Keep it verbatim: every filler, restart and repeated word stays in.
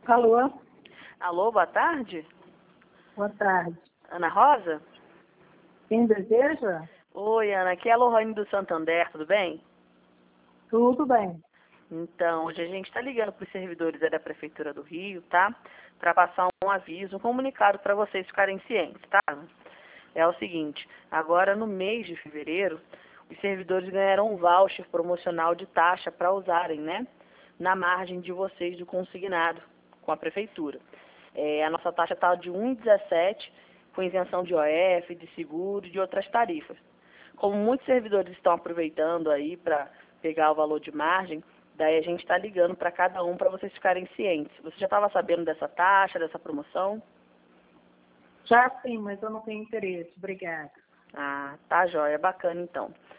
Alô, Alô, boa tarde. boa tarde. Ana Rosa? Quem deseja? Oi, Ana, aqui é a Lohane do Santander, tudo bem? Tudo bem. Então, hoje a gente está ligando para os servidores aí da Prefeitura do Rio, tá? Para passar um aviso, um comunicado para vocês ficarem cientes, tá? É o seguinte, agora no mês de fevereiro, os servidores ganharão um voucher promocional de taxa para usarem, né? Na margem de vocês do consignado com a Prefeitura. É, a nossa taxa está de um vírgula dezessete, com isenção de O F, de seguro e de outras tarifas. Como muitos servidores estão aproveitando aí para pegar o valor de margem, daí a gente está ligando para cada um para vocês ficarem cientes. Você já estava sabendo dessa taxa, dessa promoção? Já sim, mas eu não tenho interesse. Obrigada. Ah, tá joia, bacana então.